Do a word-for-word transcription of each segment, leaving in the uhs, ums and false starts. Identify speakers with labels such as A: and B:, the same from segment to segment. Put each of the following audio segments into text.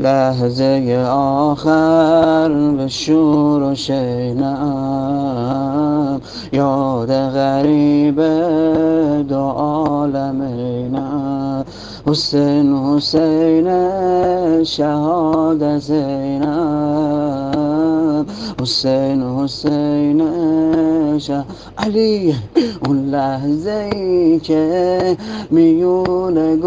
A: لحظه آخر به شور و شینم، یاد غریب دو عالم اینم. حسین حسین شهادت زینب، حسین حسین شه علی. اون لحظه ای که میون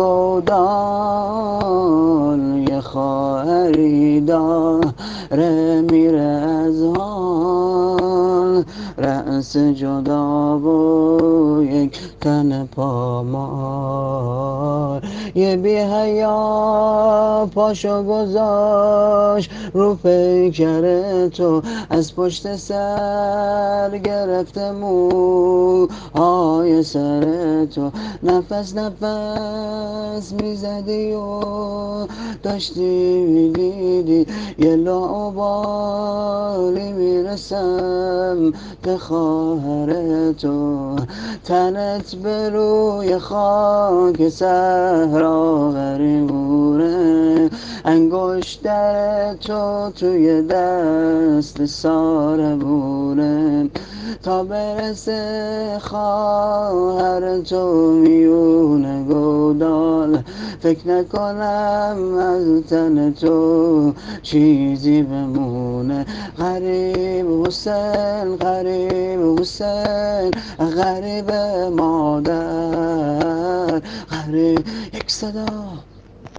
A: گودال یه خواهری داره میره از حال، رأس جدا و یک تن پامال. یه بی حیا پاشو گذاشت رو پیکر تو، از پشت سر گرفته موهای سر تو. نفس نفس میزدی و داشتی میدیدی یه لاابالی میرسم به خواهر تو. تنت به روی خاک صحرا غریبونه، انگشتر تو توی دست ساربونه، تا برسه خواهر تو میون گودال. فکر نکنم از تن تو چیزی بمونه. غریب حسین، غریب حسین، غریب مادر، غریب. یک صدا